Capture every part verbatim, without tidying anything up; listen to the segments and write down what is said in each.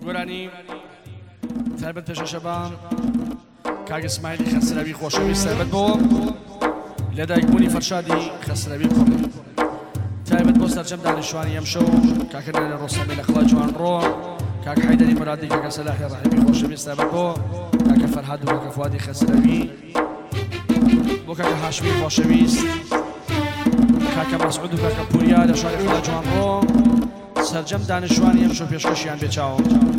گۆرانی تایبەت پێشە شەبان کاک ئیسماعیلی خەسرەوی خۆشەویست تایبەت بۆ لەدایکبوونی فەرشادی خەسرەوی کوڕی تایبەت بۆ سەرجەم دانیشتوانی ئەمشەو کاکە نێرە ڕۆستەمی لە خڵا جوانڕۆ کاک حەیدەری مورادی کاکە سەلاحی ڕەحیمی خۆشەویست تایبەت بۆ کاکە فەرهاد و کاکە فوادی خەسرەوی بۆ کاکە هاشمی خۆشەویست کاکە مەسعود و کاکە پوریا لە شاری خڵا جوانڕۆ سەرجەم دانیشتوانی ئەمشەو پێشکەشیان بێچاوە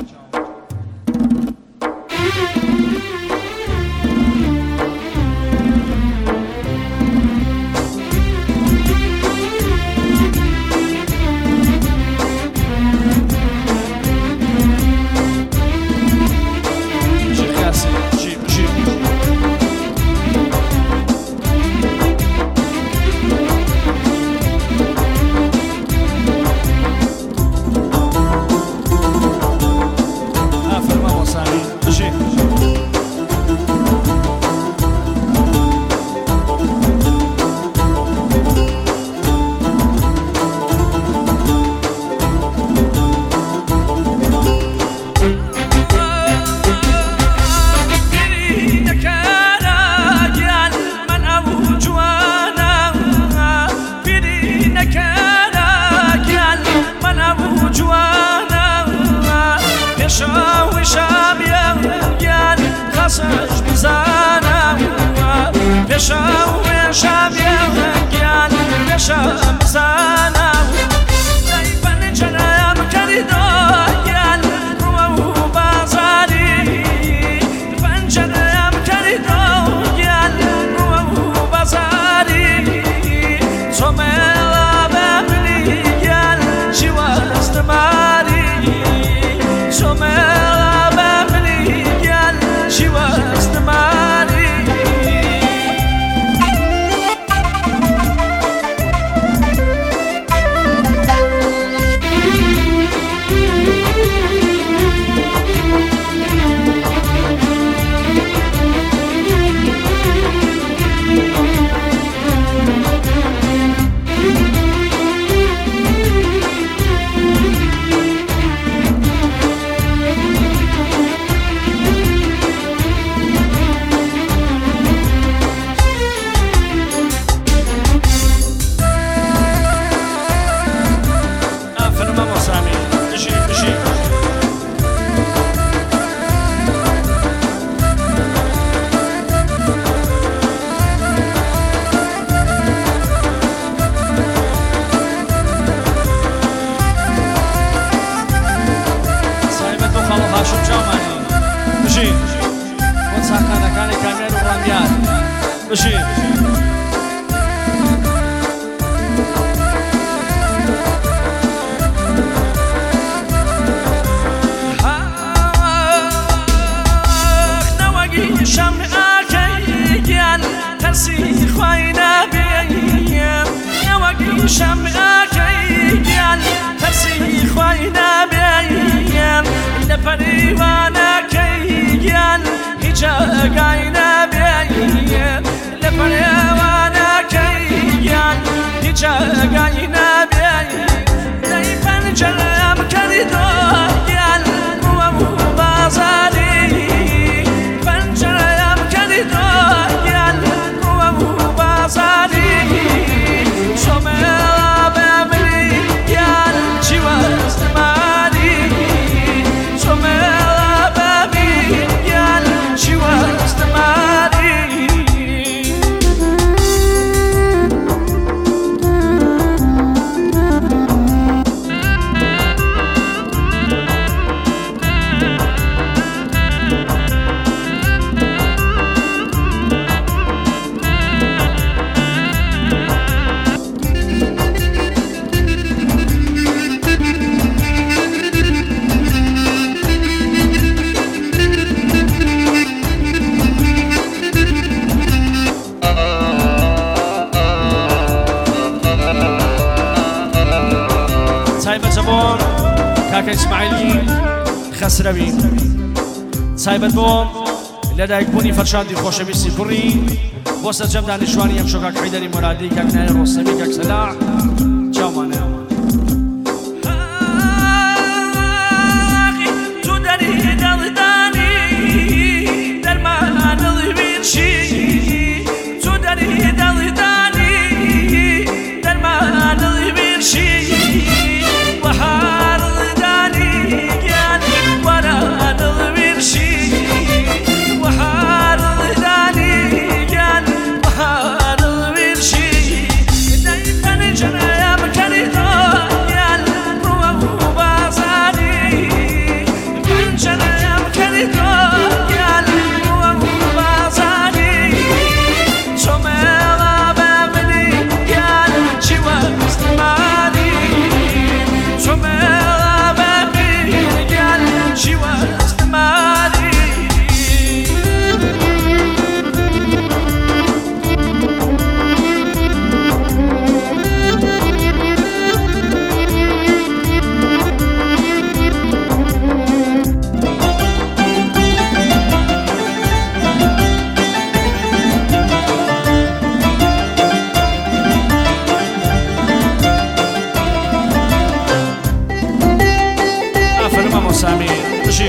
خەسرەوی تایبەت بۆ لەدایکبوونی فەرشادی خۆشەویستی کوڕی بۆ سەرجەم دانیشتوانی ئەمشەو کاک حەیدەری مورادی کاک نایە ڕۆستەمی کاک سەلاح چاومانەیە سامي مشي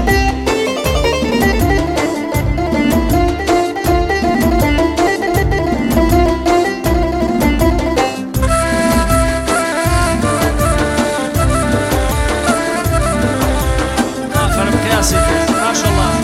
ما شاء الله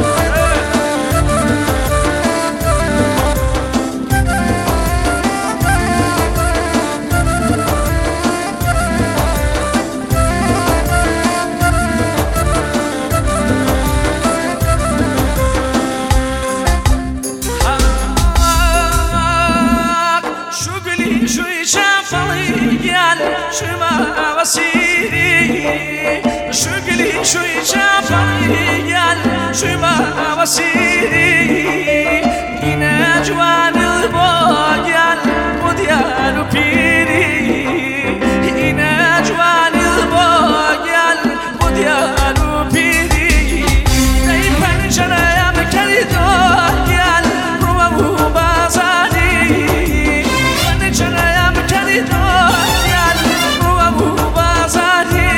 شغلي شوي شافلي قال شو ما وسيري شغلي شوي شافلي قال شو ما وسيري هنا جوان البوغال وديانو بيري هنا جوان البوغال وديانو بيري داي بنجرة يا مكريدو قال رومو بازاني بنجرة يا مكريدو قال رومو بازاني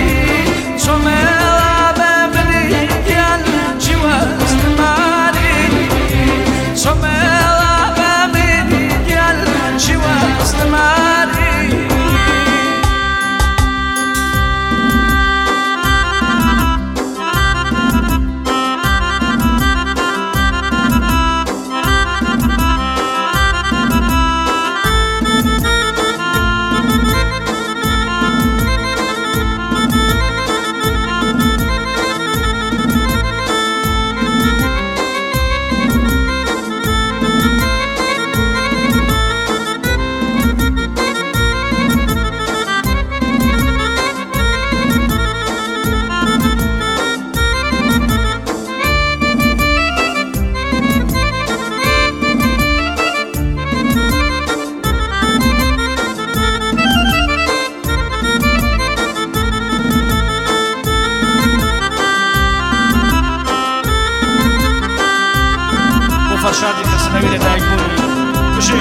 فرشادي خسروي لدايك بوني مشي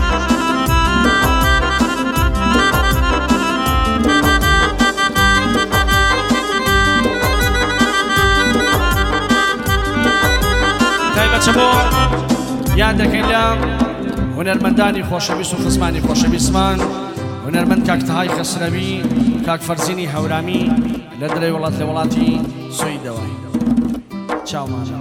تايبة شبو يادك إلا هنرمنداني خوشبيس وخصماني خوشبيسمان هنرمند كاك تهاي خسروي كاك فرزيني هورامي لدري ولات لولاتي سويدوي تشاو مانا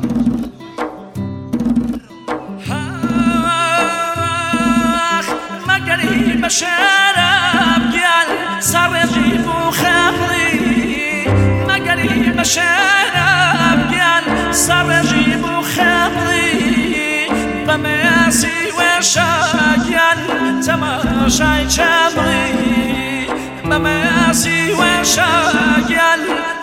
بشرب قال سرجي بخاطري ما قريب بشرب قال سرجي بخاطري بماسي وشاقل تماشاي شامري بماسي وشاقل